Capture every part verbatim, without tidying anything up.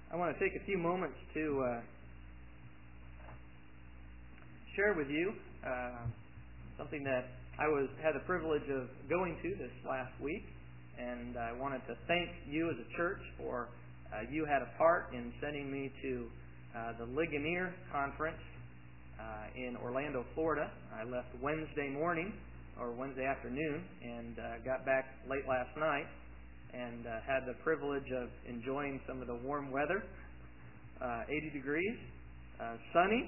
I want to take a few moments to uh, share with you uh, something that I was had the privilege of going to this last week, and I wanted to thank you as a church for uh, you had a part in sending me to uh, the Ligonier Conference uh, in Orlando, Florida. I left Wednesday morning or Wednesday afternoon and uh, got back late last night. And uh, had the privilege of enjoying some of the warm weather, uh, eighty degrees, uh, sunny.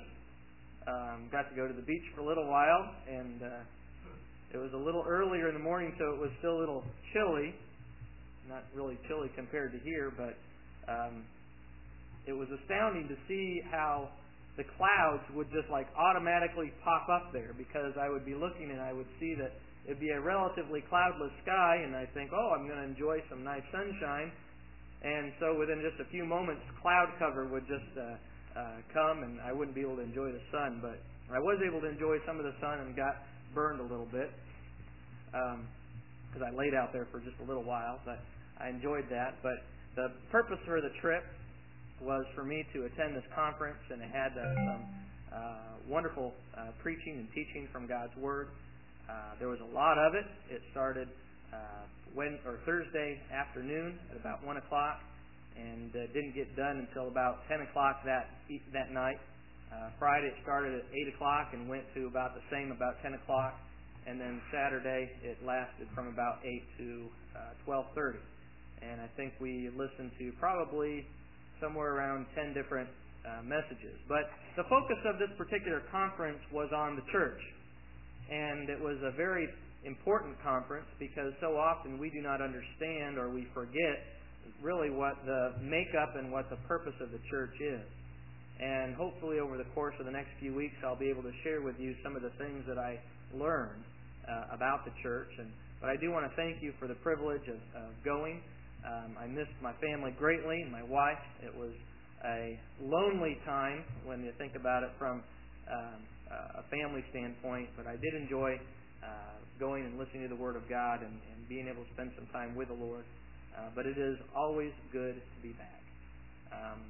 Um, got to go to the beach for a little while, and uh, it was a little earlier in the morning, so it was still a little chilly. Not really chilly compared to here, but um, it was astounding to see how the clouds would just like automatically pop up there, because I would be looking and I would see that it'd be a relatively cloudless sky, and I think, oh, I'm going to enjoy some nice sunshine. And so within just a few moments, cloud cover would just uh, uh, come, and I wouldn't be able to enjoy the sun. But I was able to enjoy some of the sun and got burned a little bit because um, I laid out there for just a little while. But I enjoyed that. But the purpose for the trip was for me to attend this conference, and it had uh, some uh, wonderful uh, preaching and teaching from God's Word. Uh, there was a lot of it. It started uh, when, or Thursday afternoon at about one o'clock, and uh, didn't get done until about ten o'clock that that night. Uh, Friday it started at eight o'clock and went to about the same, about ten o'clock, and then Saturday it lasted from about eight to uh, twelve thirty. And I think we listened to probably somewhere around ten different uh, messages. But the focus of this particular conference was on the church. And it was a very important conference because so often we do not understand, or we forget really what the makeup and what the purpose of the church is. And hopefully over the course of the next few weeks I'll be able to share with you some of the things that I learned uh, about the church. And But I do want to thank you for the privilege of, of going. Um, I missed my family greatly, and my wife. It was a lonely time when you think about it from um, a family standpoint, but I did enjoy uh, going and listening to the Word of God and, and being able to spend some time with the Lord. Uh, but it is always good to be back. Um,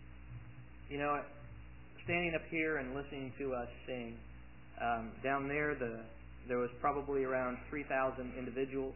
you know, standing up here and listening to us sing, um, down there the there was probably around three thousand individuals,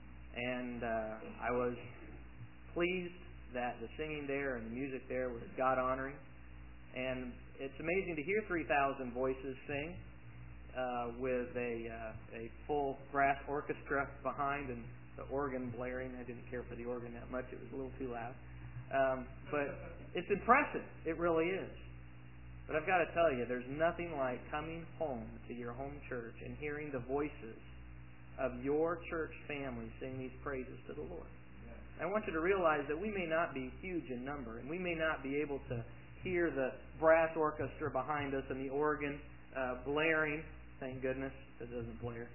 and uh, I was pleased that the singing there and the music there was God-honoring. And it's amazing to hear three thousand voices sing uh, with a uh, a full brass orchestra behind and the organ blaring. I didn't care for the organ that much. It was a little too loud. Um, but it's impressive. It really is. But I've got to tell you, there's nothing like coming home to your home church and hearing the voices of your church family sing these praises to the Lord. I want you to realize that we may not be huge in number, and we may not be able to hear the brass orchestra behind us and the organ uh, blaring. Thank goodness it doesn't blare.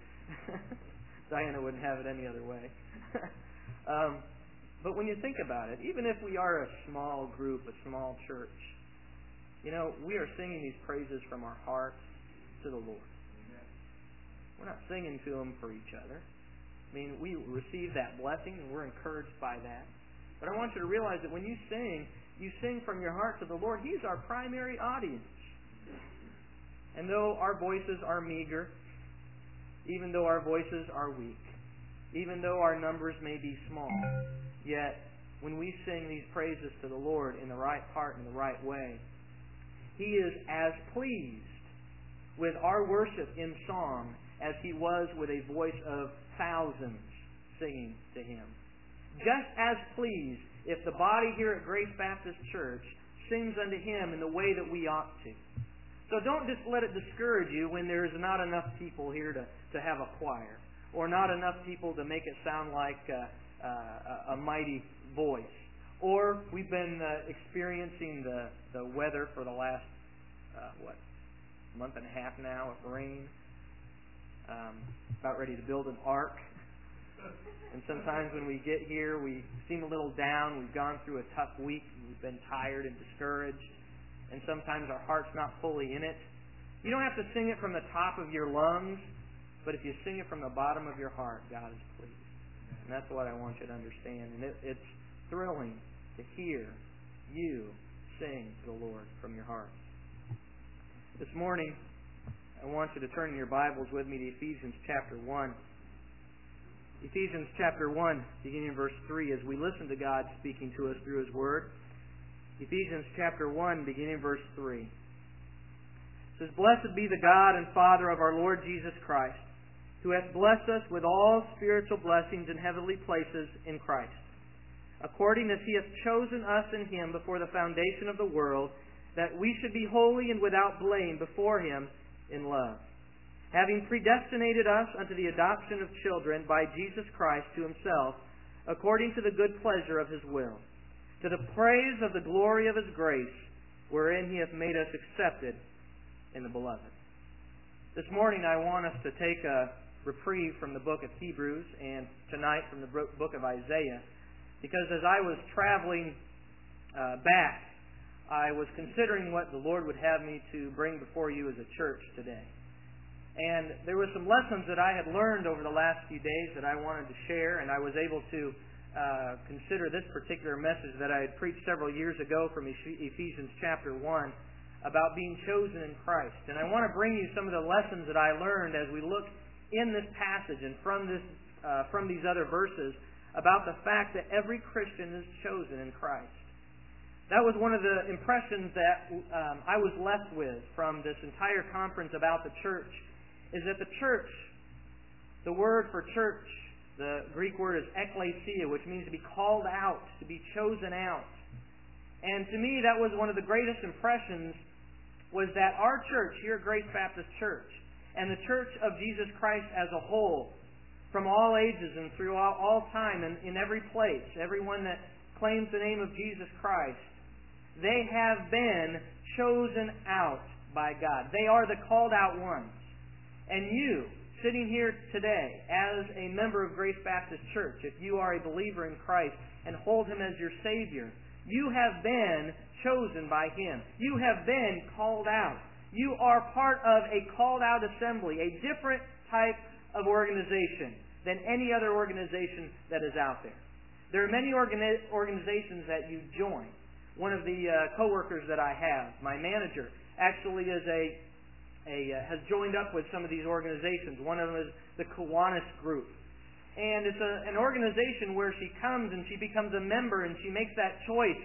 Diana wouldn't have it any other way. um, but when you think about it, even if we are a small group, a small church, you know, we are singing these praises from our hearts to the Lord. We're not singing to them for each other. I mean, we receive that blessing and we're encouraged by that. But I want you to realize that when you sing, you sing from your heart to the Lord. He's our primary audience. And though our voices are meager, even though our voices are weak, even though our numbers may be small, yet when we sing these praises to the Lord in the right heart and the right way, He is as pleased with our worship in song as He was with a voice of thousands singing to Him. Just as pleased if the body here at Grace Baptist Church sings unto Him in the way that we ought to. So don't just let it discourage you when there's not enough people here to, to have a choir, or not enough people to make it sound like uh, uh, a mighty voice. Or we've been uh, experiencing the, the weather for the last, uh, what, month and a half now of rain. Um, about ready to build an ark. And sometimes when we get here, we seem a little down. We've gone through a tough week. We've been tired and discouraged. And sometimes our heart's not fully in it. You don't have to sing it from the top of your lungs, but if you sing it from the bottom of your heart, God is pleased. And that's what I want you to understand. And it, it's thrilling to hear you sing to the Lord from your heart. This morning, I want you to turn your Bibles with me to Ephesians chapter one. Ephesians chapter one, beginning in verse three, as we listen to God speaking to us through His Word. Ephesians chapter one, beginning in verse three. It says, "Blessed be the God and Father of our Lord Jesus Christ, who hath blessed us with all spiritual blessings in heavenly places in Christ, according as He hath chosen us in Him before the foundation of the world, that we should be holy and without blame before Him in love, having predestinated us unto the adoption of children by Jesus Christ to Himself, according to the good pleasure of His will, to the praise of the glory of His grace, wherein He hath made us accepted in the Beloved." This morning I want us to take a reprieve from the book of Hebrews and tonight from the book of Isaiah, because as I was traveling uh, back, I was considering what the Lord would have me to bring before you as a church today. And there were some lessons that I had learned over the last few days that I wanted to share, and I was able to uh, consider this particular message that I had preached several years ago from Ephesians chapter one about being chosen in Christ. And I want to bring you some of the lessons that I learned as we look in this passage and from this uh, from these other verses about the fact that every Christian is chosen in Christ. That was one of the impressions that um, I was left with from this entire conference about the church, is that the church, the word for church, the Greek word is ekklesia, which means to be called out, to be chosen out. And to me, that was one of the greatest impressions, was that our church here at Grace Baptist Church, and the church of Jesus Christ as a whole, from all ages and through all, all time and in every place, everyone that claims the name of Jesus Christ, they have been chosen out by God. They are the called out ones. And you, sitting here today as a member of Grace Baptist Church, if you are a believer in Christ and hold Him as your Savior, you have been chosen by Him. You have been called out. You are part of a called out assembly, a different type of organization than any other organization that is out there. There are many organi- organizations that you join. One of the uh, co-workers that I have, my manager, actually is a, a uh, has joined up with some of these organizations. One of them is the Kiwanis Group. And it's a, an organization where she comes and she becomes a member and she makes that choice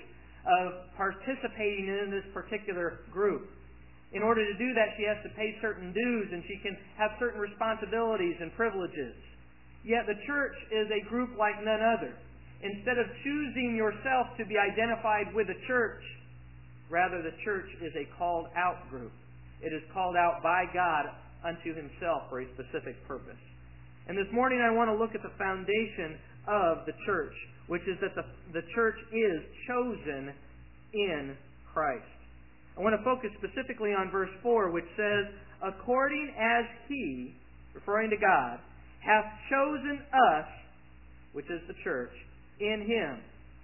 of participating in this particular group. In order to do that, she has to pay certain dues and she can have certain responsibilities and privileges. Yet the church is a group like none other. Instead of choosing yourself to be identified with the church, rather the church is a called out group. It is called out by God unto Himself for a specific purpose. And this morning I want to look at the foundation of the church, which is that the, the church is chosen in Christ. I want to focus specifically on verse four, which says, "According as He," referring to God, "hath chosen us," which is the church, "in Him,"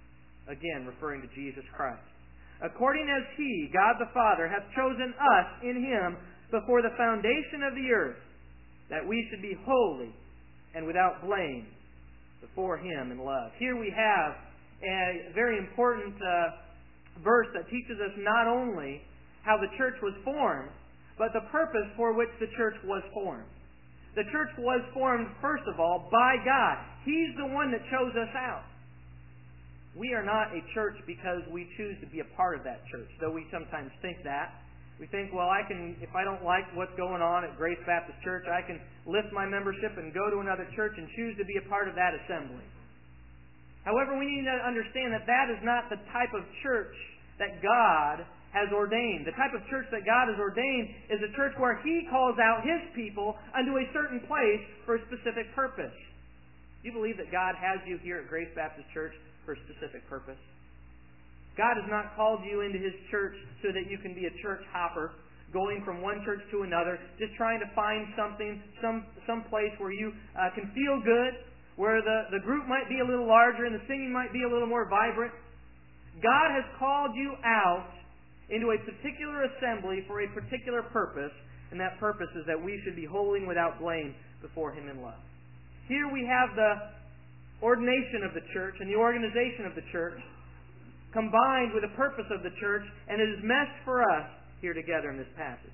again referring to Jesus Christ. "According as He," God the Father, "hath chosen us in Him before the foundation of the earth, that we should be holy and without blame before Him in love." Here we have a very important uh, verse that teaches us not only how the church was formed, but the purpose for which the church was formed. The church was formed, first of all, by God. He's the one that chose us out. We are not a church because we choose to be a part of that church, though we sometimes think that. We think, well, I can, if I don't like what's going on at Grace Baptist Church, I can lift my membership and go to another church and choose to be a part of that assembly. However, we need to understand that that is not the type of church that God has ordained. The type of church that God has ordained is a church where He calls out His people unto a certain place for a specific purpose. Do you believe that God has you here at Grace Baptist Church for a specific purpose? God has not called you into His church so that you can be a church hopper, going from one church to another, just trying to find something, some some place where you uh, can feel good, where the, the group might be a little larger and the singing might be a little more vibrant. God has called you out into a particular assembly for a particular purpose, and that purpose is that we should be holy and without blame before Him in love. Here we have the ordination of the church and the organization of the church. combined with the purpose of the church, and it is meant for us here together in this passage.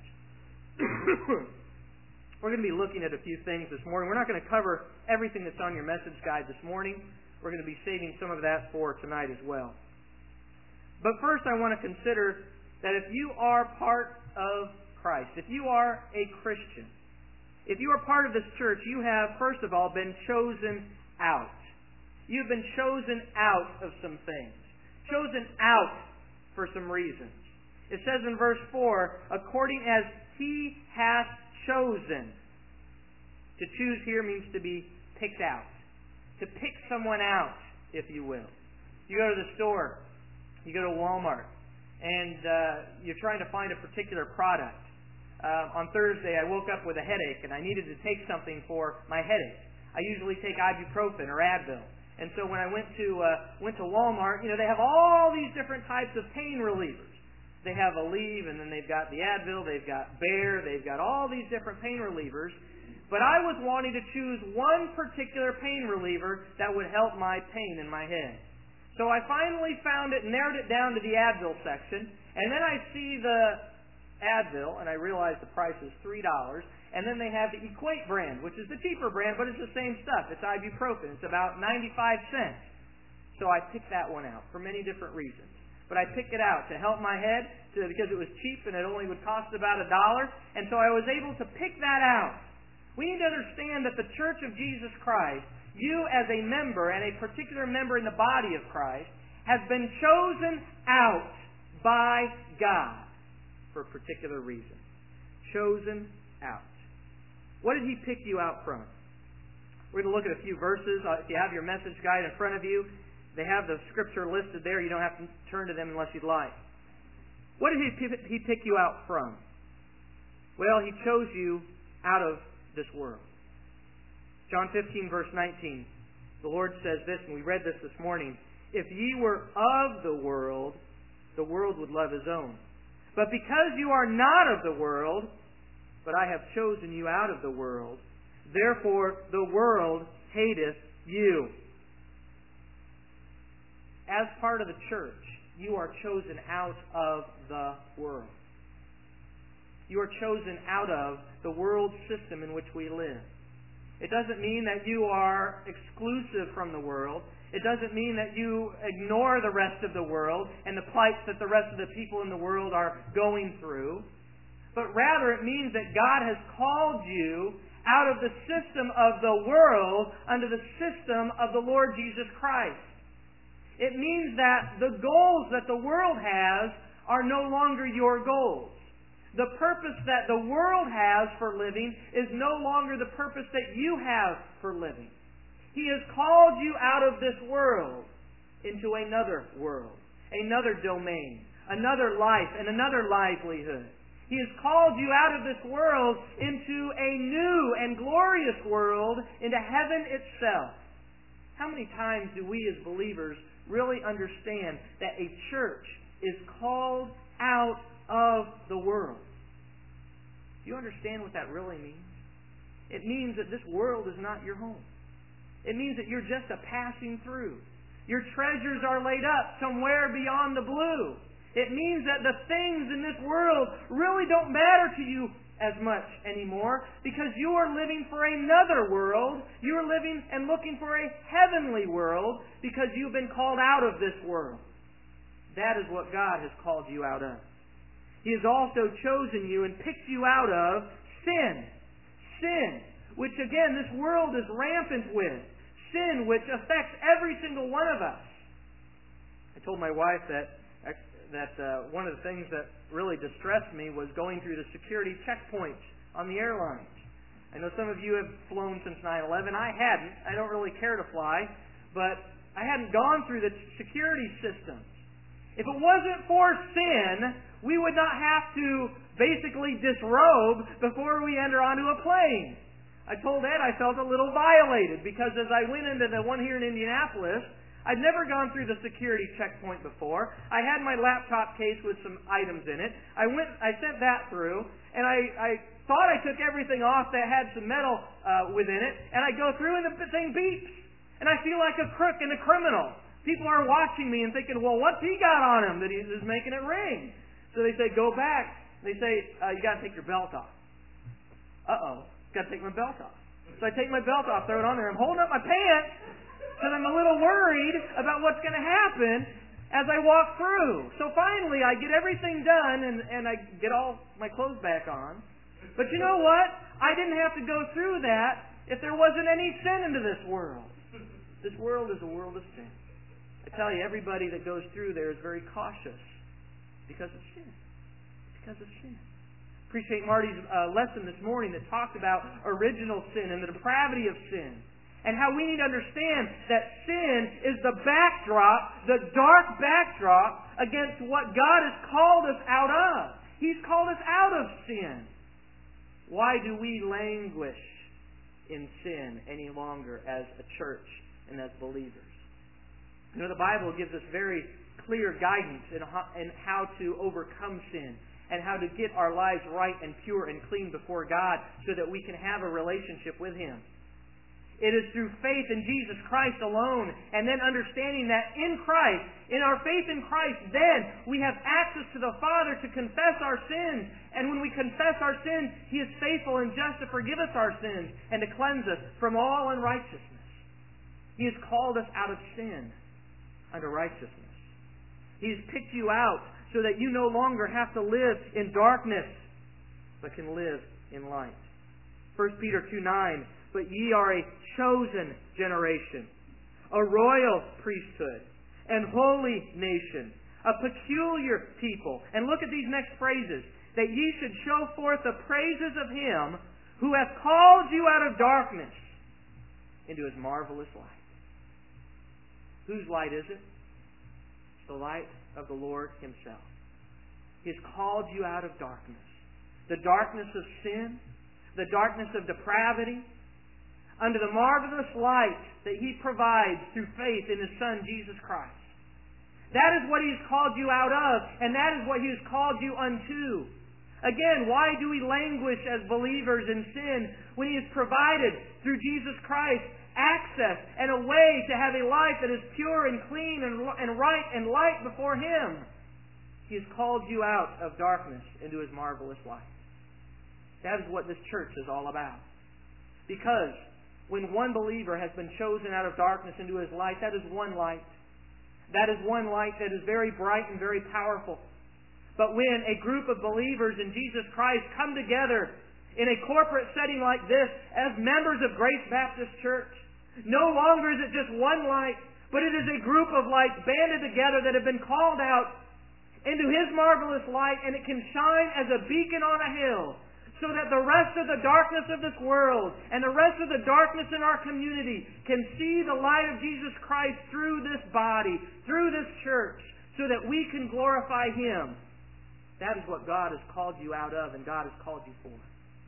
We're going to be looking at a few things this morning. We're not going to cover everything that's on your message guide this morning. We're going to be saving some of that for tonight as well. But first I want to consider that if you are part of Christ, if you are a Christian, if you are part of this church, you have, first of all, been chosen out. You've been chosen out of some things. Chosen out for some reasons. It says in verse four, according as He hath chosen. To choose here means to be picked out. To pick someone out, if you will. You go to the store, you go to Walmart, and uh, you're trying to find a particular product. Uh, on Thursday, I woke up with a headache, and I needed to take something for my headache. I usually take ibuprofen or Advil. And so when I went to uh, went to Walmart, you know, they have all these different types of pain relievers. They have Aleve, and then they've got the Advil, they've got Bayer, they've got all these different pain relievers. But I was wanting to choose one particular pain reliever that would help my pain in my head. So I finally found it, narrowed it down to the Advil section, and then I see the Advil, and I realize the price is three dollars. And then they have the Equate brand, which is the cheaper brand, but it's the same stuff. It's ibuprofen. It's about ninety-five cents. So I picked that one out for many different reasons. But I picked it out to help my head to, because it was cheap and it only would cost about a dollar. And so I was able to pick that out. We need to understand that the Church of Jesus Christ, you as a member and a particular member in the body of Christ, has been chosen out by God for a particular reason. Chosen out. What did He pick you out from? We're going to look at a few verses. Uh, if you have your message guide in front of you, they have the scripture listed there. You don't have to turn to them unless you'd like. What did He, he pick you out from? Well, He chose you out of this world. John fifteen, verse nineteen. The Lord says this, and we read this this morning. If ye were of the world, the world would love His own. But because you are not of the world, but I have chosen you out of the world, therefore the world hateth you. As part of the church, you are chosen out of the world. You are chosen out of the world system in which we live. It doesn't mean that you are exclusive from the world. It doesn't mean that you ignore the rest of the world and the plights that the rest of the people in the world are going through. But rather it means that God has called you out of the system of the world under the system of the Lord Jesus Christ. It means that the goals that the world has are no longer your goals. The purpose that the world has for living is no longer the purpose that you have for living. He has called you out of this world into another world, another domain, another life, and another livelihood. He has called you out of this world into a new and glorious world, into heaven itself. How many times do we as believers really understand that a church is called out of the world? Do you understand what that really means? It means that this world is not your home. It means that you're just a passing through. Your treasures are laid up somewhere beyond the blue. It means that the things in this world really don't matter to you as much anymore because you are living for another world. You are living and looking for a heavenly world because you've been called out of this world. That is what God has called you out of. He has also chosen you and picked you out of sin. Sin, which again this world is rampant with. Sin which affects every single one of us. I told my wife that that uh, one of the things that really distressed me was going through the security checkpoints on the airlines. I know some of you have flown since nine eleven. I hadn't. I don't really care to fly. But I hadn't gone through the security systems. If it wasn't for sin, we would not have to basically disrobe before we enter onto a plane. I told Ed I felt a little violated because as I went into the one here in Indianapolis, I'd never gone through the security checkpoint before. I had my laptop case with some items in it. I went, I sent that through, and I, I thought I took everything off that had some metal uh, within it, and I go through and the thing beeps. And I feel like a crook and a criminal. People are watching me and thinking, well, what's he got on him that he's making it ring? So they say, go back. They say, uh, you got to take your belt off. Uh-oh, got to take my belt off. So I take my belt off, throw it on there. I'm holding up my pants because I'm a little worried about what's going to happen as I walk through. So finally, I get everything done and, and I get all my clothes back on. But you know what? I didn't have to go through that if there wasn't any sin into this world. This world is a world of sin. I tell you, everybody that goes through there is very cautious because of sin. Because of sin. Appreciate Marty's uh, lesson this morning that talked about original sin and the depravity of sin. And how we need to understand that sin is the backdrop, the dark backdrop against what God has called us out of. He's called us out of sin. Why do we languish in sin any longer as a church and as believers? You know, the Bible gives us very clear guidance in how, in how to overcome sin and how to get our lives right and pure and clean before God so that we can have a relationship with Him. It is through faith in Jesus Christ alone, and then understanding that in Christ, in our faith in Christ, then we have access to the Father to confess our sins. And when we confess our sins, He is faithful and just to forgive us our sins and to cleanse us from all unrighteousness. He has called us out of sin unto righteousness. He has picked you out so that you no longer have to live in darkness, but can live in light. First Peter two nine, but ye are a chosen generation, a royal priesthood, and holy nation, a peculiar people. And look at these next phrases. That ye should show forth the praises of Him who hath called you out of darkness into His marvelous light. Whose light is it? It's the light of the Lord Himself. He has called you out of darkness. The darkness of sin, the darkness of depravity, under the marvelous light that He provides through faith in His Son, Jesus Christ. That is what He has called you out of, and that is what He has called you unto. Again, why do we languish as believers in sin when He has provided through Jesus Christ access and a way to have a life that is pure and clean and, and right and light before Him? He has called you out of darkness into His marvelous light. That is what this church is all about. Because when one believer has been chosen out of darkness into his light, that is one light. That is one light that is very bright and very powerful. But when a group of believers in Jesus Christ come together in a corporate setting like this as members of Grace Baptist Church, no longer is it just one light, but it is a group of lights banded together that have been called out into His marvelous light, and it can shine as a beacon on a hill so that the rest of the darkness of this world and the rest of the darkness in our community can see the light of Jesus Christ through this body, through this church, so that we can glorify Him. That is what God has called you out of and God has called you for.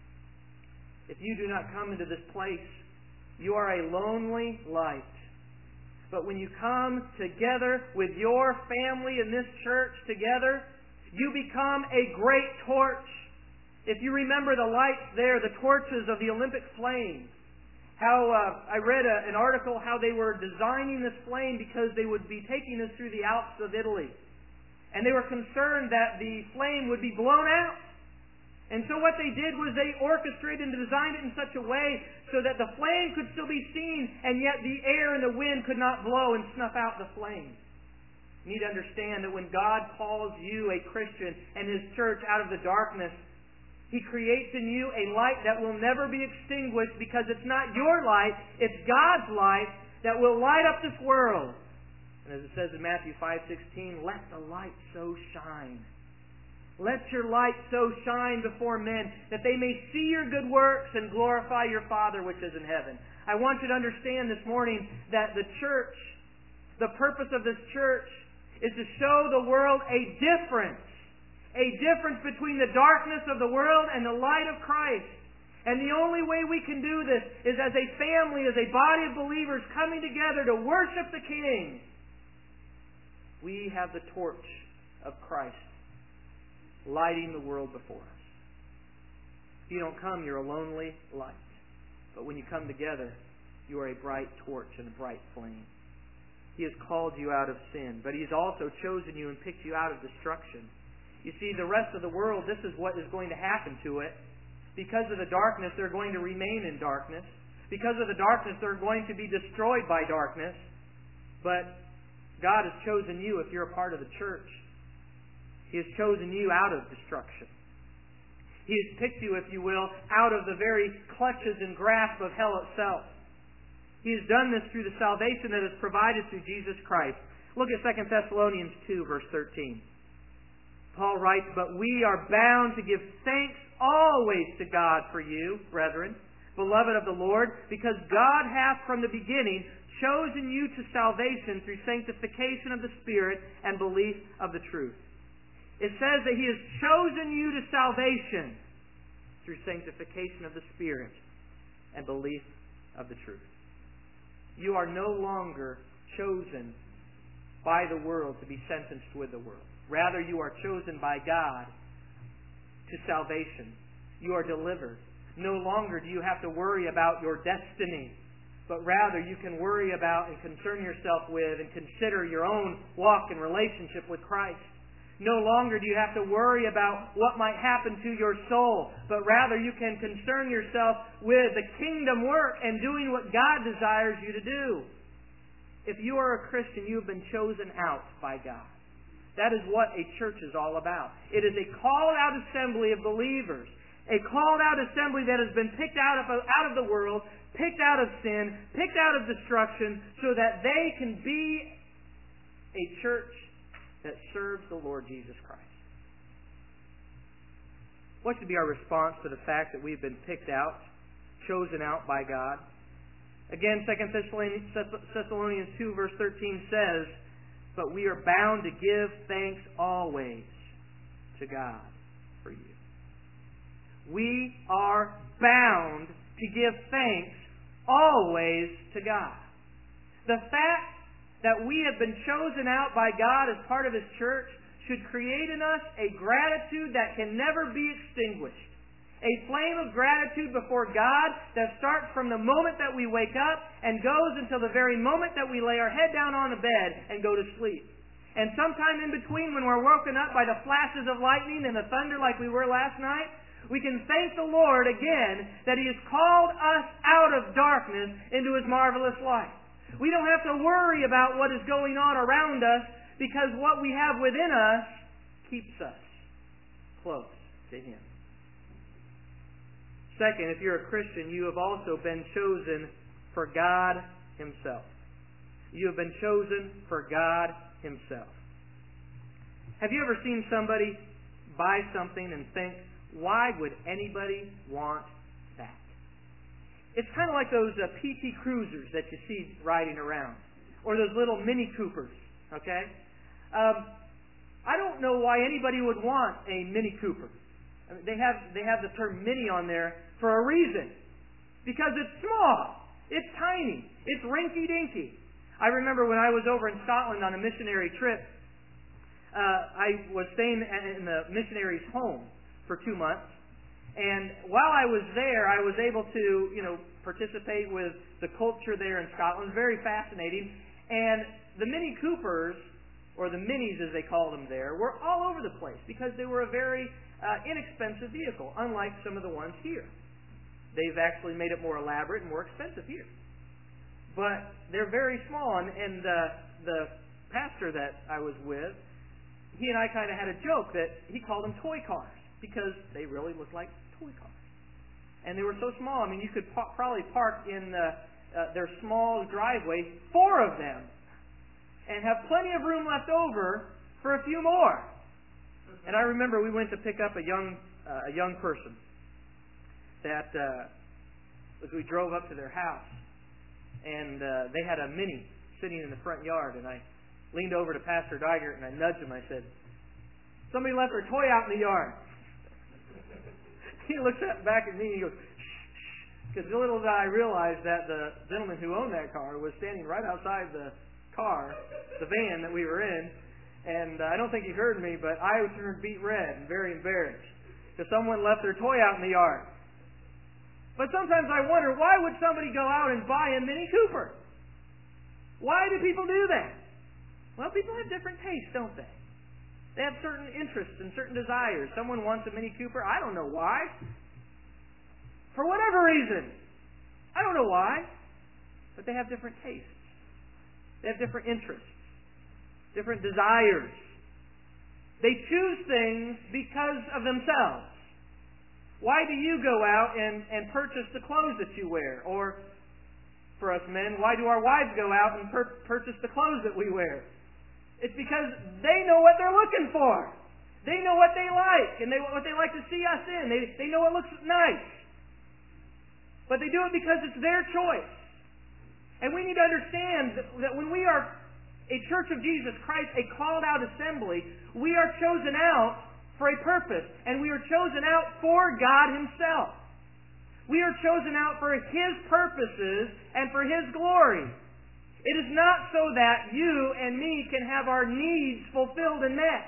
If you do not come into this place, you are a lonely light. But when you come together with your family in this church together, you become a great torch. If you remember the lights there, the torches of the Olympic flame, how uh, I read a, an article how they were designing this flame because they would be taking us through the Alps of Italy. And they were concerned that the flame would be blown out. And so what they did was they orchestrated and designed it in such a way so that the flame could still be seen, and yet the air and the wind could not blow and snuff out the flame. You need to understand that when God calls you, a Christian, and His church out of the darkness, He creates in you a light that will never be extinguished because it's not your light, it's God's light that will light up this world. And as it says in Matthew five sixteen, let the light so shine. Let your light so shine before men that they may see your good works and glorify your Father which is in heaven. I want you to understand this morning that the church, the purpose of this church is to show the world a difference. A difference between the darkness of the world and the light of Christ. And the only way we can do this is as a family, as a body of believers coming together to worship the King. We have the torch of Christ lighting the world before us. If you don't come, you're a lonely light. But when you come together, you are a bright torch and a bright flame. He has called you out of sin, but He's also chosen you and picked you out of destruction. You see, the rest of the world, this is what is going to happen to it. Because of the darkness, they're going to remain in darkness. Because of the darkness, they're going to be destroyed by darkness. But God has chosen you if you're a part of the church. He has chosen you out of destruction. He has picked you, if you will, out of the very clutches and grasp of hell itself. He has done this through the salvation that is provided through Jesus Christ. Look at Second Thessalonians two, verse thirteen. Paul writes, "But we are bound to give thanks always to God for you, brethren, beloved of the Lord, because God hath from the beginning chosen you to salvation through sanctification of the Spirit and belief of the truth." It says that He has chosen you to salvation through sanctification of the Spirit and belief of the truth. You are no longer chosen by the world to be sentenced with the world. Rather, you are chosen by God to salvation. You are delivered. No longer do you have to worry about your destiny, but rather you can worry about and concern yourself with and consider your own walk and relationship with Christ. No longer do you have to worry about what might happen to your soul, but rather you can concern yourself with the kingdom work and doing what God desires you to do. If you are a Christian, you have been chosen out by God. That is what a church is all about. It is a called-out assembly of believers, a called-out assembly that has been picked out of, out of the world, picked out of sin, picked out of destruction, so that they can be a church that serves the Lord Jesus Christ. What should be our response to the fact that we've been picked out, chosen out by God? Again, Second Thessalonians two, verse thirteen says, "But we are bound to give thanks always to God for you." We are bound to give thanks always to God. The fact that we have been chosen out by God as part of His church should create in us a gratitude that can never be extinguished. A flame of gratitude before God that starts from the moment that we wake up and goes until the very moment that we lay our head down on the bed and go to sleep. And sometime in between, when we're woken up by the flashes of lightning and the thunder like we were last night, we can thank the Lord again that He has called us out of darkness into His marvelous light. We don't have to worry about what is going on around us because what we have within us keeps us close to Him. Second, if you're a Christian, you have also been chosen for God Himself. You have been chosen for God Himself. Have you ever seen somebody buy something and think, why would anybody want that? It's kind of like those uh, P T Cruisers that you see riding around, or those little Mini Coopers, okay? Um, I don't know why anybody would want a Mini Cooper. I mean, they have they have the term Mini on there for a reason, because it's small, it's tiny, it's rinky-dinky. I remember when I was over in Scotland on a missionary trip, uh, I was staying in the missionary's home for two months. And while I was there, I was able to, you know, participate with the culture there in Scotland. Very fascinating. And the Mini Coopers, or the Minis as they call them there, were all over the place because they were a very uh, inexpensive vehicle, unlike some of the ones here. They've actually made it more elaborate and more expensive here. But they're very small. And, and uh, the pastor that I was with, he and I kind of had a joke that he called them toy cars, because they really look like toy cars. And they were so small, I mean, you could pa- probably park in uh, uh, their small driveway, four of them, and have plenty of room left over for a few more. And I remember we went to pick up a young uh, a young person that, uh, as we drove up to their house, and uh, they had a Mini sitting in the front yard, and I leaned over to Pastor Dygert and I nudged him. I said, "Somebody left their toy out in the yard." He looks at, back at me and he goes, "Shh, shh," because little did I realize that the gentleman who owned that car was standing right outside the car, the van that we were in, and uh, I don't think he heard me, but I turned beet red and very embarrassed because someone left their toy out in the yard. But sometimes I wonder, why would somebody go out and buy a Mini Cooper? Why do people do that? Well, people have different tastes, don't they? They have certain interests and certain desires. Someone wants a Mini Cooper. I don't know why. For whatever reason. I don't know why. But they have different tastes. They have different interests. Different desires. They choose things because of themselves. Why do you go out and, and purchase the clothes that you wear? Or, for us men, why do our wives go out and per- purchase the clothes that we wear? It's because they know what they're looking for. They know what they like, and they what they like to see us in. They, they know what looks nice. But they do it because it's their choice. And we need to understand that, that when we are a Church of Jesus Christ, a called out assembly, we are chosen out for a purpose, and we are chosen out for God Himself. We are chosen out for His purposes and for His glory. It is not so that you and me can have our needs fulfilled and met.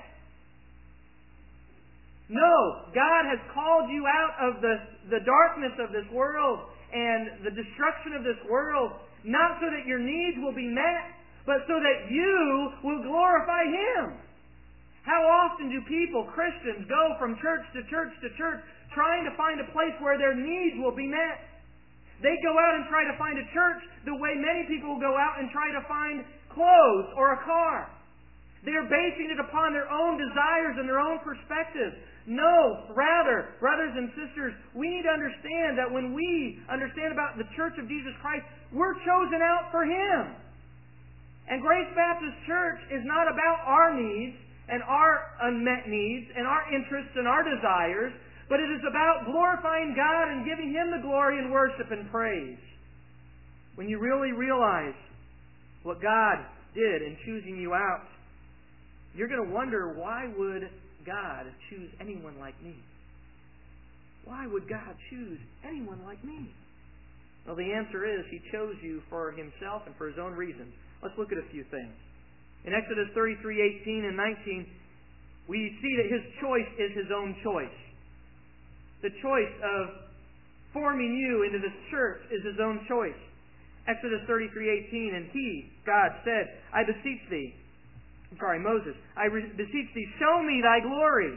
No, God has called you out of the, the darkness of this world and the destruction of this world, not so that your needs will be met, but so that you will glorify Him. How often do people, Christians, go from church to church to church trying to find a place where their needs will be met? They go out and try to find a church the way many people go out and try to find clothes or a car. They are basing it upon their own desires and their own perspectives. No, rather, brothers and sisters, we need to understand that when we understand about the Church of Jesus Christ, we're chosen out for Him. And Grace Baptist Church is not about our needs and our unmet needs and our interests and our desires, but it is about glorifying God and giving Him the glory and worship and praise. When you really realize what God did in choosing you out, you're going to wonder, why would God choose anyone like me? Why would God choose anyone like me? Well, the answer is He chose you for Himself and for His own reasons. Let's look at a few things. In Exodus thirty-three, eighteen and nineteen, we see that His choice is His own choice. The choice of forming you into this church is His own choice. Exodus thirty-three, eighteen, and He, God, said, I beseech thee, I'm sorry, Moses, I re- beseech thee, show me thy glory.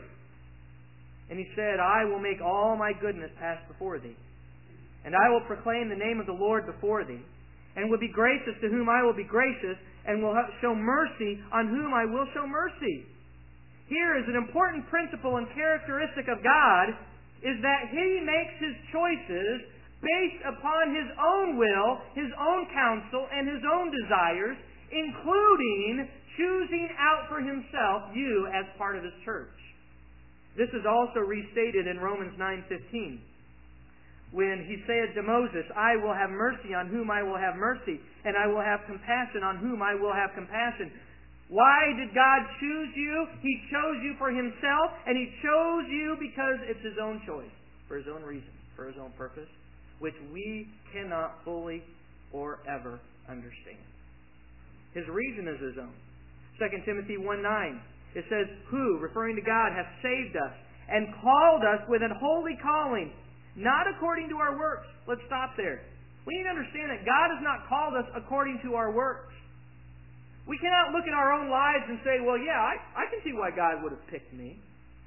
And He said, I will make all my goodness pass before thee, and I will proclaim the name of the Lord before thee, and will be gracious to whom I will be gracious, and will show mercy on whom I will show mercy. Here is an important principle and characteristic of God, is that He makes His choices based upon His own will, His own counsel, and His own desires, including choosing out for Himself you as part of His church. This is also restated in Romans nine fifteen. When He said to Moses, I will have mercy on whom I will have mercy, and I will have compassion on whom I will have compassion. Why did God choose you? He chose you for Himself, and He chose you because it's His own choice, for His own reason, for His own purpose, which we cannot fully or ever understand. His reason is His own. Second Timothy one nine, it says, who, referring to God, hath saved us, and called us with an holy calling, not according to our works. Let's stop there. We need to understand that God has not called us according to our works. We cannot look at our own lives and say, well, yeah, I, I can see why God would have picked me.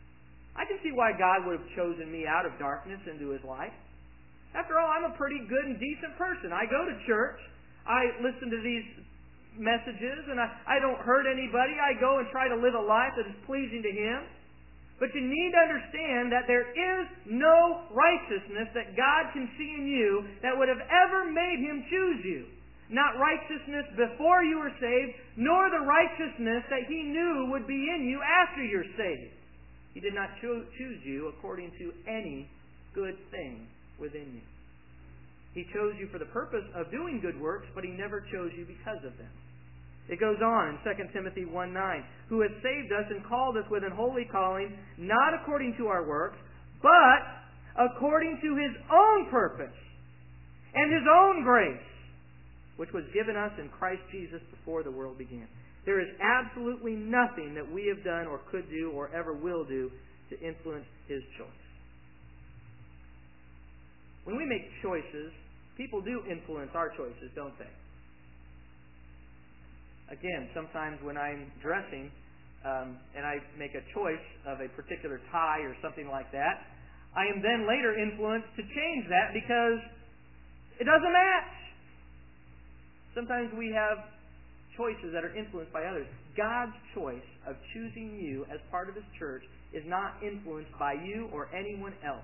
I can see why God would have chosen me out of darkness into His light. After all, I'm a pretty good and decent person. I go to church. I listen to these messages, and I, I don't hurt anybody. I go and try to live a life that is pleasing to Him. But you need to understand that there is no righteousness that God can see in you that would have ever made Him choose you. Not righteousness before you were saved, nor the righteousness that He knew would be in you after you're saved. He did not cho- choose you according to any good thing within you. He chose you for the purpose of doing good works, but He never chose you because of them. It goes on in Second Timothy one nine, who has saved us and called us with an holy calling, not according to our works, but according to His own purpose and His own grace, which was given us in Christ Jesus before the world began. There is absolutely nothing that we have done or could do or ever will do to influence His choice. When we make choices, people do influence our choices, don't they? Again, sometimes when I'm dressing um, and I make a choice of a particular tie or something like that, I am then later influenced to change that because it doesn't match. Sometimes we have choices that are influenced by others. God's choice of choosing you as part of His church is not influenced by you or anyone else.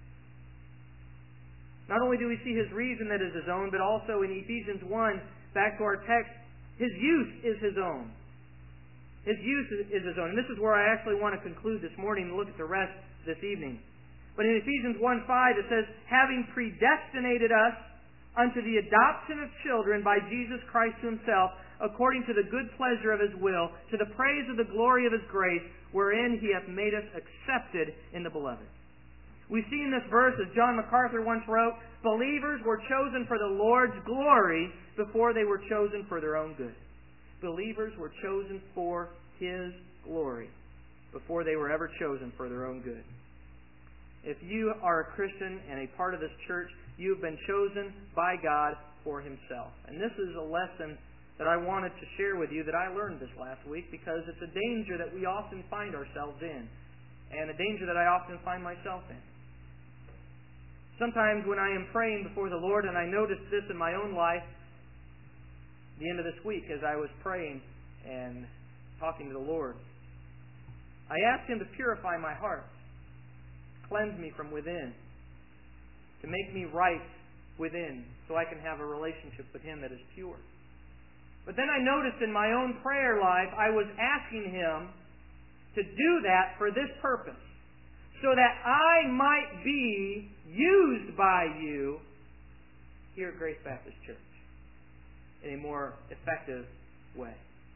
Not only do we see His reason that is His own, but also in Ephesians one, back to our text, His use is His own. His use is His own. And this is where I actually want to conclude this morning and look at the rest this evening. But in Ephesians one five it says, having predestinated us unto the adoption of children by Jesus Christ to Himself, according to the good pleasure of His will, to the praise of the glory of His grace, wherein He hath made us accepted in the Beloved. We see in this verse, as John MacArthur once wrote, believers were chosen for the Lord's glory before they were chosen for their own good. Believers were chosen for His glory before they were ever chosen for their own good. If you are a Christian and a part of this church, you have been chosen by God for Himself. And this is a lesson that I wanted to share with you that I learned this last week, because it's a danger that we often find ourselves in, and a danger that I often find myself in. Sometimes when I am praying before the Lord, and I noticed this in my own life the end of this week as I was praying and talking to the Lord, I asked Him to purify my heart, cleanse me from within, to make me right within, so I can have a relationship with Him that is pure. But then I noticed in my own prayer life, I was asking Him to do that for this purpose, so that I might be used by You here at Grace Baptist Church in a more effective way.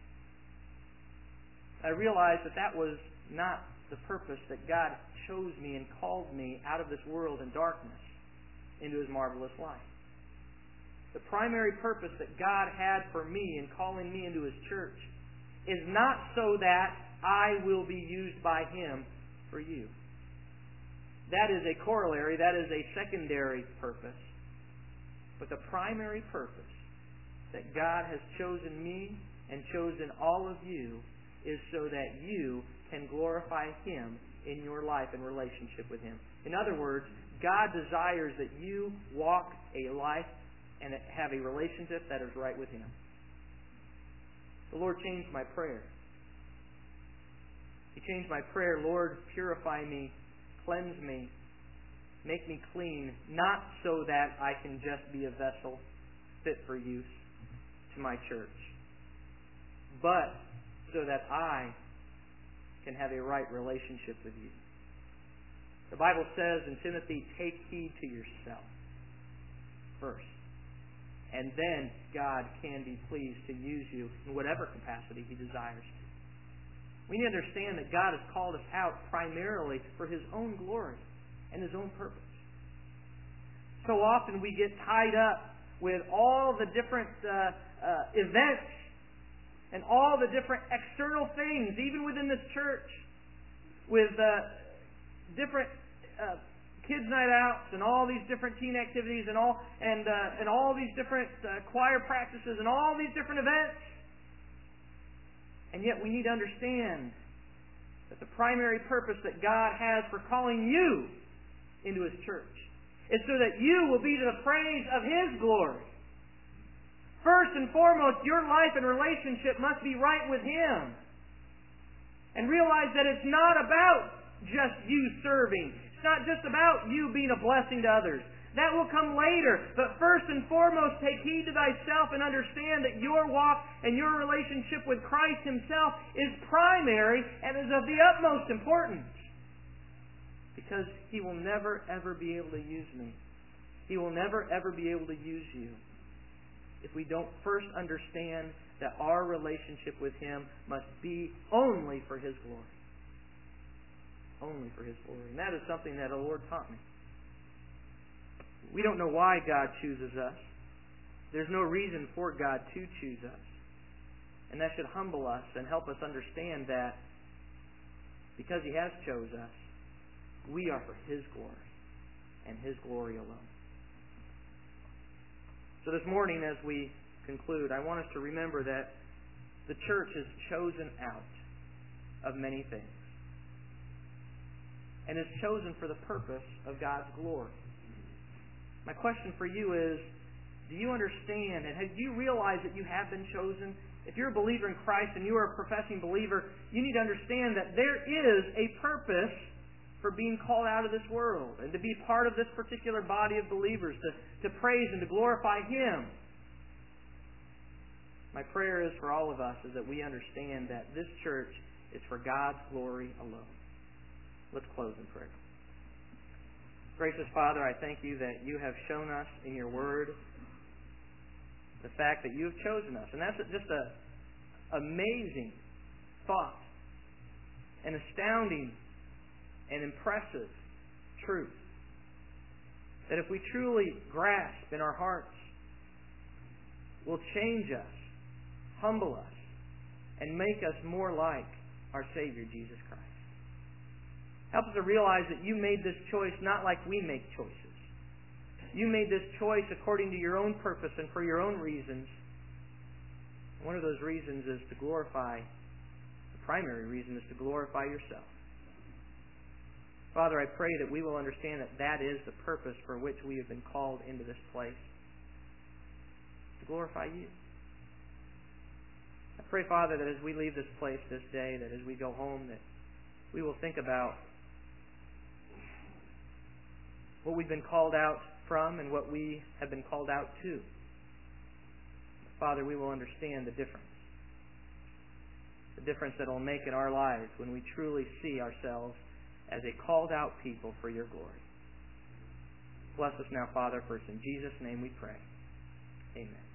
I realized that that was not the purpose that God chose me and called me out of this world and darkness into His marvelous light. The primary purpose that God had for me in calling me into His church is not so that I will be used by Him for you. That is a corollary, that is a secondary purpose. But the primary purpose that God has chosen me and chosen all of you is so that you can glorify Him in your life and relationship with Him. In other words, God desires that you walk a life and have a relationship that is right with Him. The Lord changed my prayer. He changed my prayer, Lord, purify me, cleanse me, make me clean, not so that I can just be a vessel fit for use to my church, but so that I can have a right relationship with You. The Bible says in Timothy, take heed to yourself first. And then God can be pleased to use you in whatever capacity He desires to. We need to understand that God has called us out primarily for His own glory and His own purpose. So often we get tied up with all the different uh, uh, events and all the different external things, even within this church, with uh, different uh, kids' night outs and all these different teen activities and all and uh, and all these different uh, choir practices and all these different events. And yet we need to understand that the primary purpose that God has for calling you into His church is so that you will be to the praise of His glory. First and foremost, your life and relationship must be right with Him. And realize that it's not about just you serving. It's not just about you being a blessing to others. That will come later. But first and foremost, take heed to thyself and understand that your walk and your relationship with Christ Himself is primary and is of the utmost importance. Because He will never, ever be able to use me. He will never, ever be able to use you if we don't first understand that our relationship with Him must be only for His glory. Only for His glory. And that is something that the Lord taught me. We don't know why God chooses us. There's no reason for God to choose us. And that should humble us and help us understand that because He has chose us, we are for His glory and His glory alone. So this morning as we conclude, I want us to remember that the church is chosen out of many things and is chosen for the purpose of God's glory. My question for you is, do you understand and do you realize that you have been chosen? If you're a believer in Christ and you are a professing believer, you need to understand that there is a purpose for being called out of this world and to be part of this particular body of believers, to, to praise and to glorify Him. My prayer is for all of us is that we understand that this church is for God's glory alone. Let's close in prayer. Gracious Father, I thank You that You have shown us in Your Word the fact that You have chosen us. And that's just an amazing thought, an astounding and impressive truth. That if we truly grasp in our hearts, will change us, humble us, and make us more like our Savior, Jesus Christ. Help us to realize that You made this choice not like we make choices. You made this choice according to Your own purpose and for Your own reasons. One of those reasons is to glorify, the primary reason is to glorify Yourself. Father, I pray that we will understand that that is the purpose for which we have been called into this place, to glorify You. I pray, Father, that as we leave this place this day, that as we go home, that we will think about what we've been called out from and what we have been called out to. Father, we will understand the difference. The difference that it will make in our lives when we truly see ourselves as a called out people for Your glory. Bless us now, Father, for it's in Jesus' name we pray. Amen.